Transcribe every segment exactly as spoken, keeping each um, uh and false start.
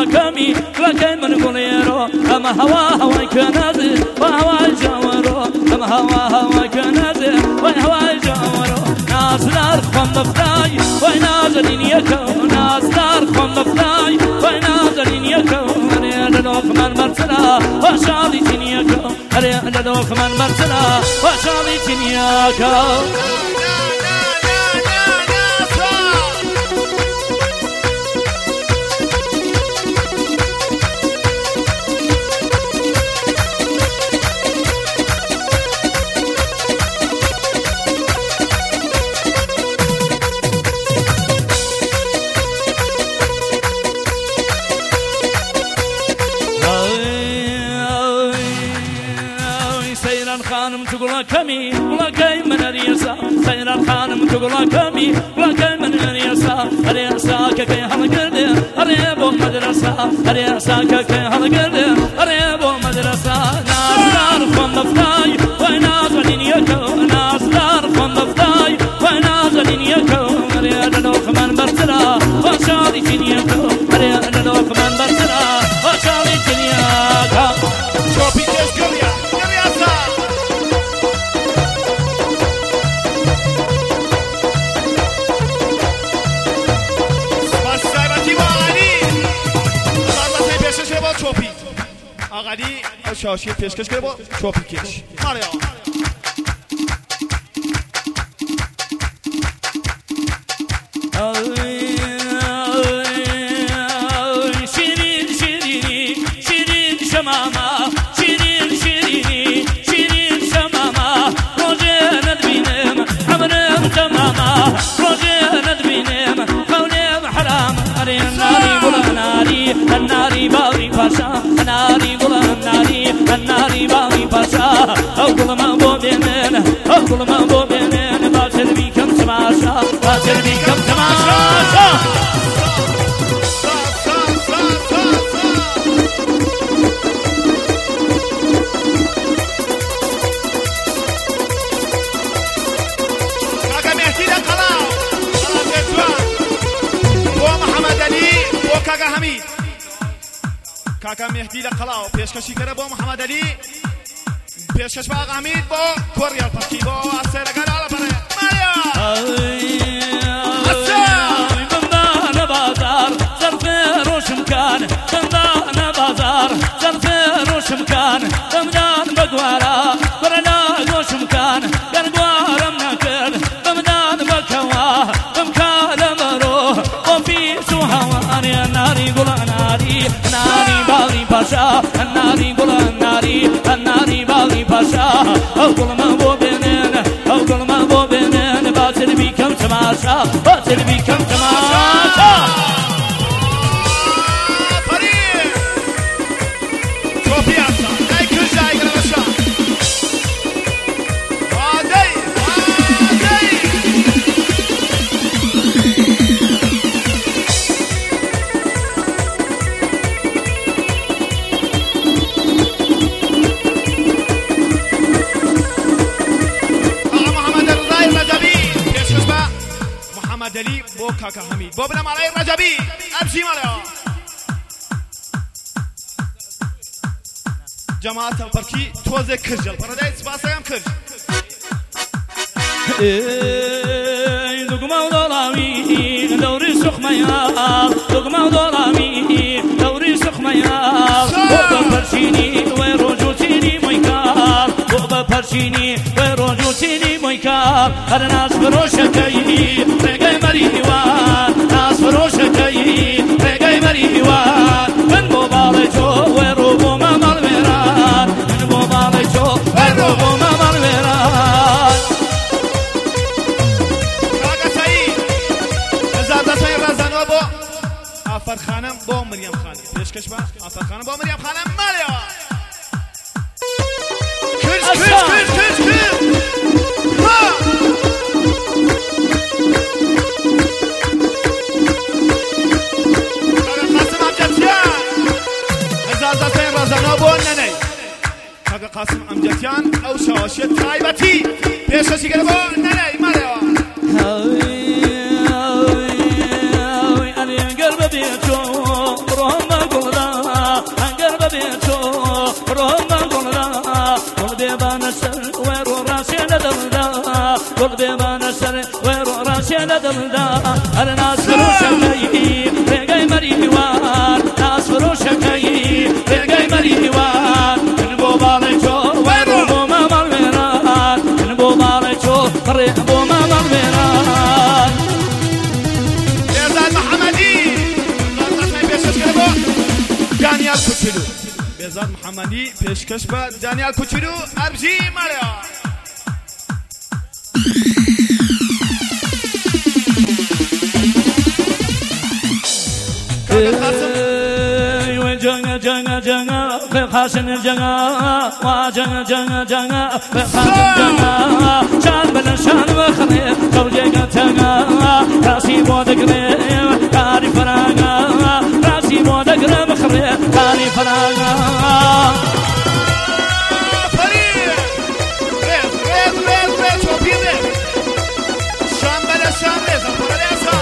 كمي لكن من قليرو أما هوا هوا كنازي وهوا جاورو أما هوا هوا كنازي وهوا جاورو ناس نار خم مفتاي وينازلين يكو ناس نار خم مفتاي وينازلين يكو أريد لوك من مرسلا وشالي تنيكو أريد لوك من مرسلا وشالي تنيكو خانم تقول كمي ولا كاي من اليسا سير الخانم تقول كمي ولا كاي من اليسا اليسا كي هالقرد اريبو مدرسة اليسا كي هالقرد اريبو مدرسة ناس دار خم مفتاي وينازلين يكو ناس دار خم مفتاي وينازلين يكو اريد لوك من برسلا وشالي تنيكو اريد لوك من برسلا وشالي تنيكو شوبي كيش كريا آقایی شاشی پیشکش کرده با چوپی کش ماریا شیرین شیرینی شیرین شماما شیرین شیرینی شیرین شماما روزه ندبینم عمرم تماما روزه ندبینم قولم حرام اری ناری بلا ناری الناری باغی پاشا الناری بلا ناری الناری باغی پاشا او کل ما بو بینن او کل ما بو بینن باطل بیکم تماشا باطل بیکم تماشا كاكا حميد كاكا مهدي لقلاو پیشکشی کرده با محمد علی پیشکش با حمید با کوریا پاکی با سرگار آلا پره ماریا بمدان بازار ظرف روشم كان بمدان بازار ظرف روشم كان بمدان بقوارا برنا روشم كان قرقوارم نكر بمدان بكوا بمكان مرو وفي سوها ناري قولا ناري ناري باغي باشا الناري قولا ناري الناري باغي باشا او كل ما بو بينين او كل ما بو بينين باطل بيكم تماشا باطل بيكم تماشا فريق شوفي عطا اي كل جاي قرشا وادي وادي دلی بو کاکا حمید بو بنام علي رجبی امشي مالا جماعت البركي توزه كرجل براداي سباسايم كرج اي دغما ودلاوي دوري سخميا دغما ودلاوي دوري سخميا بو برشيني ويروجوتيني مويكار بو برشيني ويروجوتيني مويكار هر ناس فروشكاي رگای مریوان ناس فروشکایی رگای مریوان من بو بالجو و رو بو مال وران من بو بالجو و رو بو مال وران کاکا سعید هزار دستای رزانو بو آفر خانم بو مریم خانم پیشکش با آفر خانم بو مریم خانم مالیا کرش کرش کرش کرش کرش قاسم امجدیان او شواشی تایبتی پیشکشی کرده با ننه مالیا هاوی هاوی هاوی علی قلب بیتو روح ما ببيتو روما قلنا قلبي بانسر ويرو راسي لدلدا قلبي بانسر ويرو راسي لدلدا الناس فروشكي رجاي مريوان ناس فروشكي رجاي مريوان نبو بالجو ويرو بوما مالميران نبو بالجو ريبو ما مالميران بيزاد محمدي دانيال كوتشلو بيزاد محمدي پیشکش با دانيال كوتشلو ارجي ماريا جنگا جنگا جنگا في خاشن جنگا واجنگا جنگا جنگا في خاشن جنگا شان بلا شان وخري توجيگا جنگا راسي بودگري كاري فراغا راسي بودگري مخري كاري فراغا فريق ريز ريز ريز ريز شوبيني شان بلا شان ريز فريسا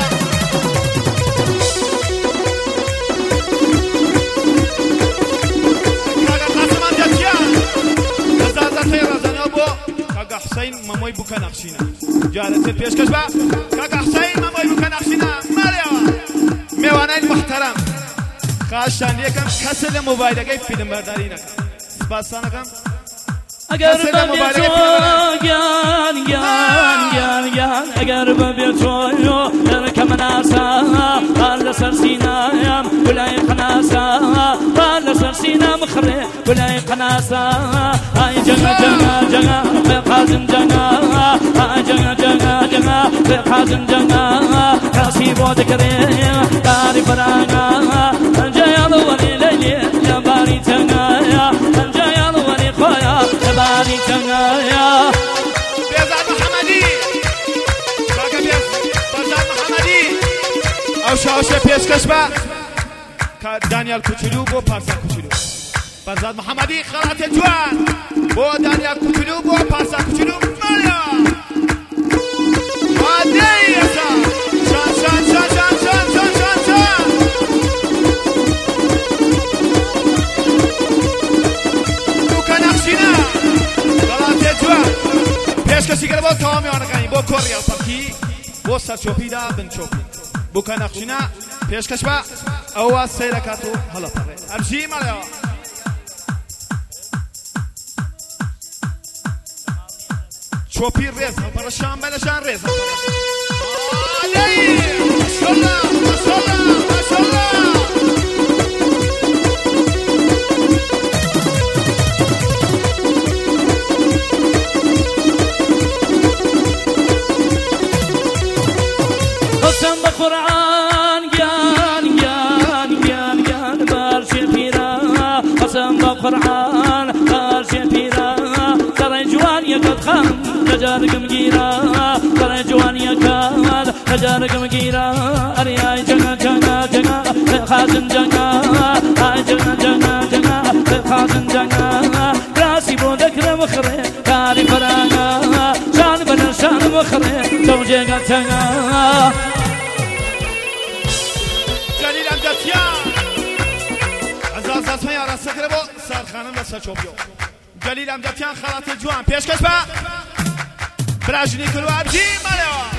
كاكا حسين ماموي بوكا نخشينا جالت البيشكش با كاكا حسين ماموي بوكا نخشينا ماليوا ميوانا المحترم خاشان ليكم كسل موبايل كيف فيلم بردارينا سباسانا كم اگر ببیتو گیان گیان گیان گیان اگر ببیتو در کمناسا قال سرسینایم ولاي قناسا قال سرسینام خري ولاي قناسا هاي جنا جنا جنا في قازم جنا هاي جنا جنا جنا في قازم جنا راسي بودكري داري فراغا جاي الولي ليلي يا باري جنا جاي الولي خويا باري تنايا بيزاد محمدي كاكا بيزاد محمدي او شاوشة پیشکش با دانيال كوتشلو بو پارسا كوتشلو بيزاد محمدي خلات جوان بو دانيال كوتشلو بو پارسا كوتشلو ماليا وادي يسا شان شان شان شان شان شان شان شان بوكا نخشينا پیشکشی کرده با تمامی آنکانی با کوریال پاکی با سر چوپی دا بن چوپی بوکا نقشینا پیشکش با اواز سیرکاتو حالا پاره ارجی مالیا چوپی ریز پر شام بلشان ریز آلی ماشالله ماشالله ماشالله قسم بقرآن جان جان جان جان بارشي بيرا قسم بقرآن بارشي بيرا ترى جوان يقد خان تجارك مجيرا ترى جوان يقد تجارك مجيرا أرياي جنا جنا جنا خازن جنا هاي جنا جنا جنا خازن جنا راسي بودك مخري كاري فراغا شان بنا شان مخري توجيغا جنا جلیل امجدیان عزاز اسم یارا سکره با سرخانم و سچوبیو جلیل امجدیان خلات جوان پیشکش با براجنی کلو ابجی مالیا